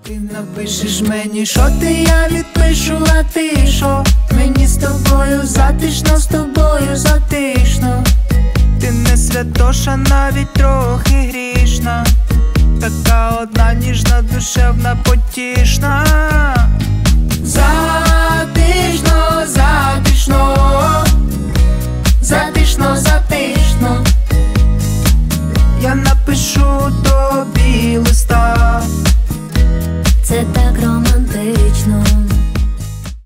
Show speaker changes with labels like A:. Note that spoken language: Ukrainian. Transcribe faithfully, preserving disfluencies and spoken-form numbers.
A: Ти напишеш мені, що ти, я відпишу, а ти що? Мені з тобою затишно, з тобою затишно.
B: Ти не святоша, навіть трохи грішна, така одна ніжна, душевна, потішна.